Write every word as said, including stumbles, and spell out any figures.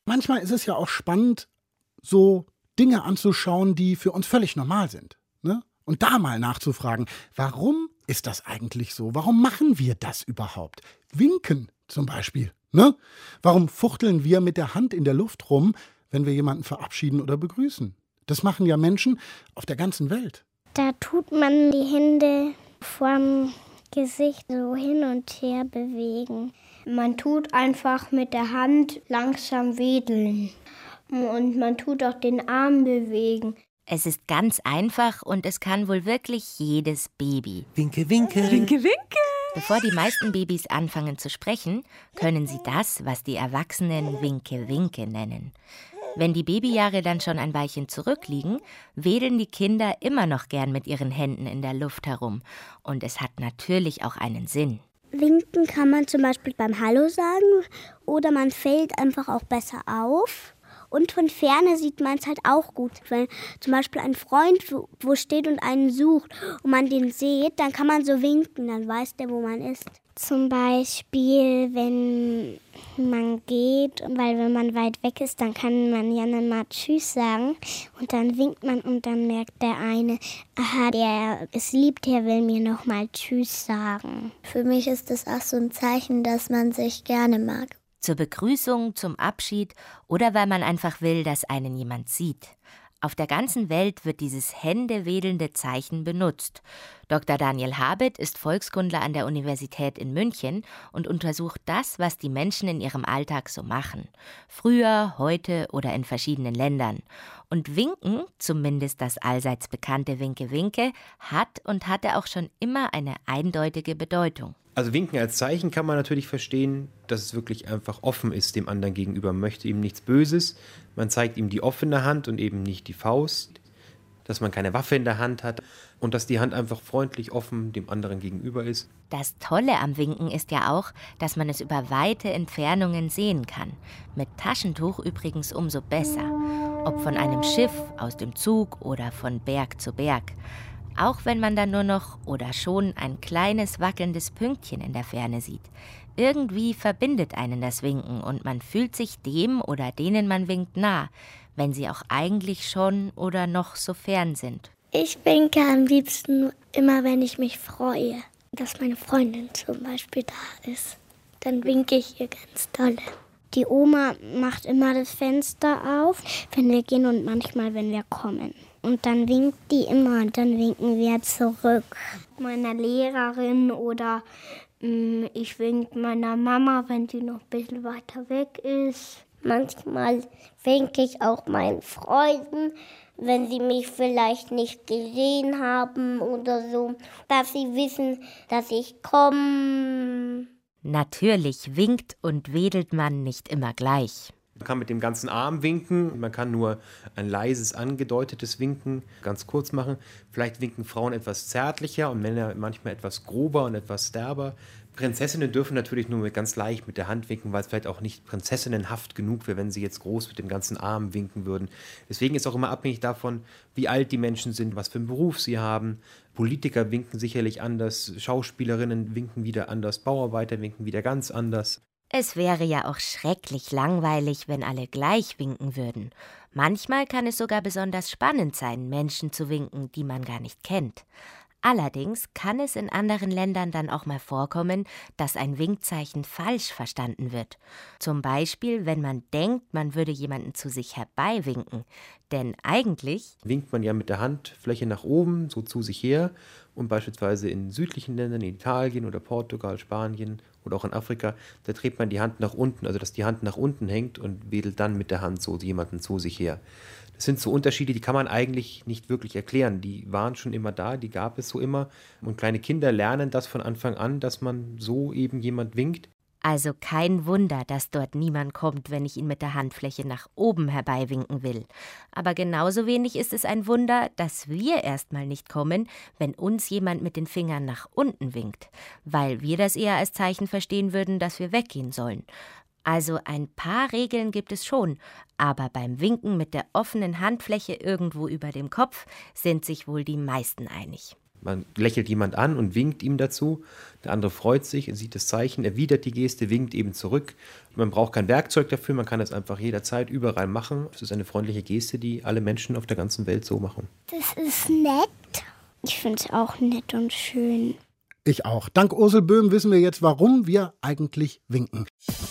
Manchmal ist es ja auch spannend, so Dinge anzuschauen, die für uns völlig normal sind. Ne? Und da mal nachzufragen, warum ist das eigentlich so? Warum machen wir das überhaupt? Winken zum Beispiel. Ne? Warum fuchteln wir mit der Hand in der Luft rum, wenn wir jemanden verabschieden oder begrüßen? Das machen ja Menschen auf der ganzen Welt. Da tut man die Hände vorm Gesicht so hin und her bewegen. Man tut einfach mit der Hand langsam wedeln. Und man tut auch den Arm bewegen. Es ist ganz einfach und es kann wohl wirklich jedes Baby. Winke, winke. Winke, winke. Bevor die meisten Babys anfangen zu sprechen, können sie das, was die Erwachsenen Winke, winke nennen. Wenn die Babyjahre dann schon ein Weilchen zurückliegen, wedeln die Kinder immer noch gern mit ihren Händen in der Luft herum. Und es hat natürlich auch einen Sinn. Winken kann man zum Beispiel beim Hallo sagen oder man fällt einfach auch besser auf. Und von Ferne sieht man es halt auch gut. Wenn zum Beispiel ein Freund wo, wo steht und einen sucht und man den sieht, dann kann man so winken, dann weiß der, wo man ist. Zum Beispiel, wenn man geht, weil wenn man weit weg ist, dann kann man ja dann mal Tschüss sagen. Und dann winkt man und dann merkt der eine, aha, der ist lieb, der will mir nochmal Tschüss sagen. Für mich ist das auch so ein Zeichen, dass man sich gerne mag. Zur Begrüßung, zum Abschied oder weil man einfach will, dass einen jemand sieht. Auf der ganzen Welt wird dieses händewedelnde Zeichen benutzt. Doktor Daniel Habit ist Volkskundler an der Universität in München und untersucht das, was die Menschen in ihrem Alltag so machen. Früher, heute oder in verschiedenen Ländern. Und Winken, zumindest das allseits bekannte Winke-Winke, hat und hatte auch schon immer eine eindeutige Bedeutung. Also Winken als Zeichen kann man natürlich verstehen, dass es wirklich einfach offen ist dem anderen gegenüber. Man möchte ihm nichts Böses, man zeigt ihm die offene Hand und eben nicht die Faust, dass man keine Waffe in der Hand hat und dass die Hand einfach freundlich offen dem anderen gegenüber ist. Das Tolle am Winken ist ja auch, dass man es über weite Entfernungen sehen kann. Mit Taschentuch übrigens umso besser. Ob von einem Schiff, aus dem Zug oder von Berg zu Berg. Auch wenn man dann nur noch oder schon ein kleines wackelndes Pünktchen in der Ferne sieht. Irgendwie verbindet einen das Winken und man fühlt sich dem oder denen man winkt nah, wenn sie auch eigentlich schon oder noch so fern sind. Ich winke am liebsten immer, wenn ich mich freue, dass meine Freundin zum Beispiel da ist. Dann winke ich ihr ganz doll. Die Oma macht immer das Fenster auf, wenn wir gehen und manchmal, wenn wir kommen. Und dann winkt die immer und dann winken wir zurück. Meiner Lehrerin oder mh, ich winke meiner Mama, wenn sie noch ein bisschen weiter weg ist. Manchmal winke ich auch meinen Freunden, wenn sie mich vielleicht nicht gesehen haben oder so, dass sie wissen, dass ich komme. Natürlich winkt und wedelt man nicht immer gleich. Man kann mit dem ganzen Arm winken, man kann nur ein leises, angedeutetes Winken ganz kurz machen. Vielleicht winken Frauen etwas zärtlicher und Männer manchmal etwas grober und etwas derber. Prinzessinnen dürfen natürlich nur ganz leicht mit der Hand winken, weil es vielleicht auch nicht prinzessinnenhaft genug wäre, wenn sie jetzt groß mit dem ganzen Arm winken würden. Deswegen ist auch immer abhängig davon, wie alt die Menschen sind, was für einen Beruf sie haben. Politiker winken sicherlich anders, Schauspielerinnen winken wieder anders, Bauarbeiter winken wieder ganz anders. Es wäre ja auch schrecklich langweilig, wenn alle gleich winken würden. Manchmal kann es sogar besonders spannend sein, Menschen zu winken, die man gar nicht kennt. Allerdings kann es in anderen Ländern dann auch mal vorkommen, dass ein Winkzeichen falsch verstanden wird. Zum Beispiel, wenn man denkt, man würde jemanden zu sich herbeiwinken. Denn eigentlich winkt man ja mit der Handfläche nach oben, so zu sich her. Und beispielsweise in südlichen Ländern, in Italien oder Portugal, Spanien oder auch in Afrika, da dreht man die Hand nach unten, also dass die Hand nach unten hängt und wedelt dann mit der Hand so jemanden zu sich her. Das sind so Unterschiede, die kann man eigentlich nicht wirklich erklären. Die waren schon immer da, die gab es so immer. Und kleine Kinder lernen das von Anfang an, dass man so eben jemand winkt. Also kein Wunder, dass dort niemand kommt, wenn ich ihn mit der Handfläche nach oben herbeiwinken will. Aber genauso wenig ist es ein Wunder, dass wir erstmal nicht kommen, wenn uns jemand mit den Fingern nach unten winkt, weil wir das eher als Zeichen verstehen würden, dass wir weggehen sollen. Also ein paar Regeln gibt es schon, aber beim Winken mit der offenen Handfläche irgendwo über dem Kopf sind sich wohl die meisten einig. Man lächelt jemand an und winkt ihm dazu. Der andere freut sich, er sieht das Zeichen, erwidert die Geste, winkt eben zurück. Man braucht kein Werkzeug dafür, man kann das einfach jederzeit überall machen. Es ist eine freundliche Geste, die alle Menschen auf der ganzen Welt so machen. Das ist nett. Ich finde es auch nett und schön. Ich auch. Dank Ursel Böhm wissen wir jetzt, warum wir eigentlich winken.